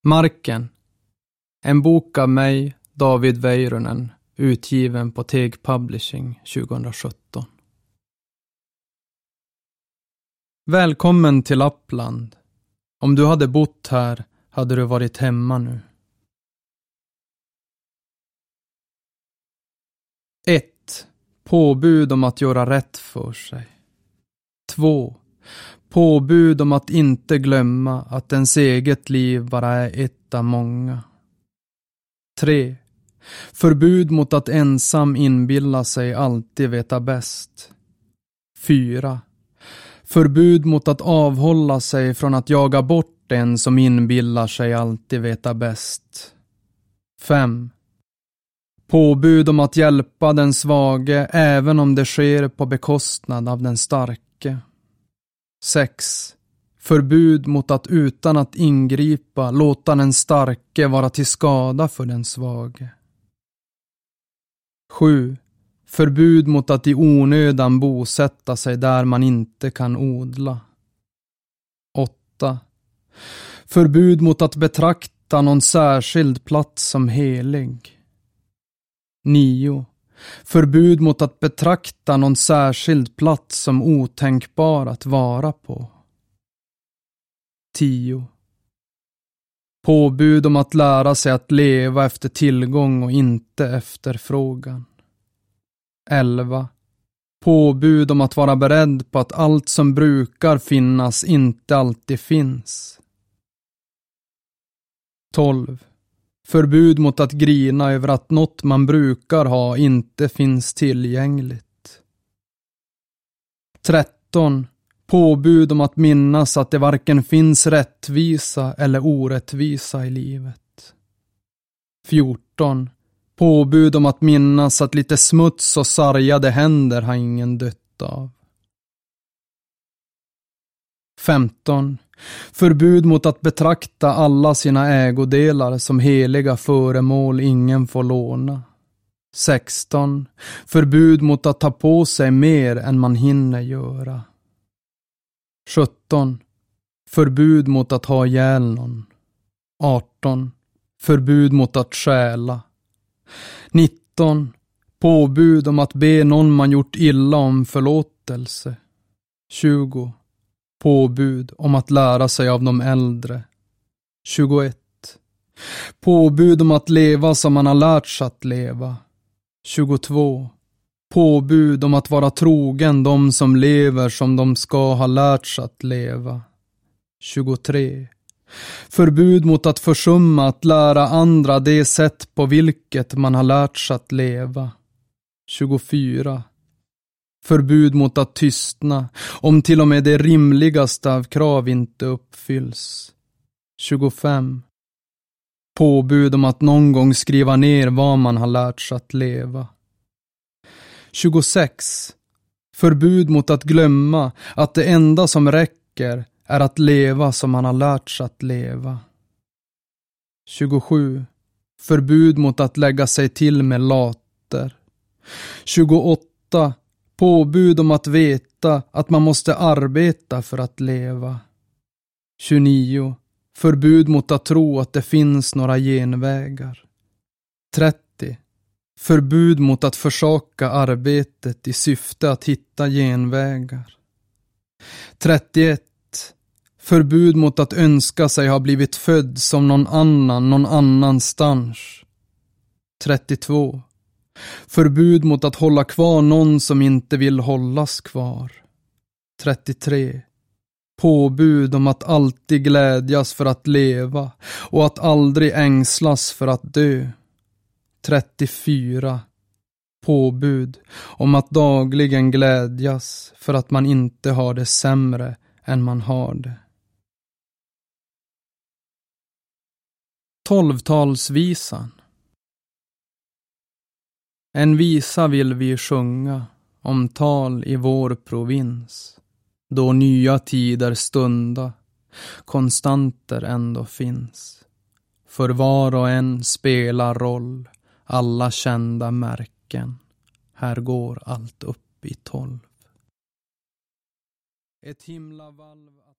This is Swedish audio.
Marken. En bok av mig, David Väyrynen, utgiven på Teg Publishing 2017. Välkommen till Lappland. Om du hade bott här hade du varit hemma nu. 1. Påbud om att göra rätt för sig. 2. Påbud om att inte glömma att ens eget liv bara är ett av många. 3. Förbud mot att ensam inbilla sig alltid veta bäst. 4. Förbud mot att avhålla sig från att jaga bort den som inbillar sig alltid veta bäst. 5. Påbud om att hjälpa den svage även om det sker på bekostnad av den starke. 6. Förbud mot att utan att ingripa låta den starke vara till skada för den svage. 7. Förbud mot att i onödan bosätta sig där man inte kan odla. 8. Förbud mot att betrakta någon särskild plats som helig. 9. Förbud mot att betrakta någon särskild plats som otänkbar att vara på. 10. Påbud om att lära sig att leva efter tillgång och inte efterfrågan. 11. Påbud om att vara beredd på att allt som brukar finnas inte alltid finns. 12. Förbud mot att grina över att något man brukar ha inte finns tillgängligt. 13. Påbud om att minnas att det varken finns rättvisa eller orättvisa i livet. 14. Påbud om att minnas att lite smuts och sargade händer har ingen dött av. 15. Förbud mot att betrakta alla sina ägodelar som heliga föremål ingen får låna. 16. Förbud mot att ta på sig mer än man hinner göra. 17. Förbud mot att ha ihjäl någon. 18. Förbud mot att stjäla. 19. Påbud om att be någon man gjort illa om förlåtelse. 20. Påbud om att lära sig av de äldre. 21. Påbud om att leva som man har lärt sig att leva. 22. Påbud om att vara trogen de som lever som de ska ha lärt sig att leva. 23. Förbud mot att försumma att lära andra det sätt på vilket man har lärt sig att leva. 24. Förbud mot att tystna om till och med det rimligaste av krav inte uppfylls. 25. Påbud om att någon gång skriva ner vad man har lärt sig att leva. 26. Förbud mot att glömma att det enda som räcker är att leva som man har lärt sig att leva. 27. Förbud mot att lägga sig till med later. 28. Påbud om att veta att man måste arbeta för att leva. 29. Förbud mot att tro att det finns några genvägar. 30. Förbud mot att försaka arbetet i syfte att hitta genvägar. 31. Förbud mot att önska sig ha blivit född som någon annanstans. 32. Förbud mot att hålla kvar någon som inte vill hållas kvar. 33. Påbud om att alltid glädjas för att leva och att aldrig ängslas för att dö. 34. Påbud om att dagligen glädjas för att man inte har det sämre än man har det. 12-talsvisan. En visa vill vi sjunga om tal i vår provins, då nya tider stunda, konstanter ändå finns. För var och en spelar roll, alla kända märken, här går allt upp i 12. Ett himlavalv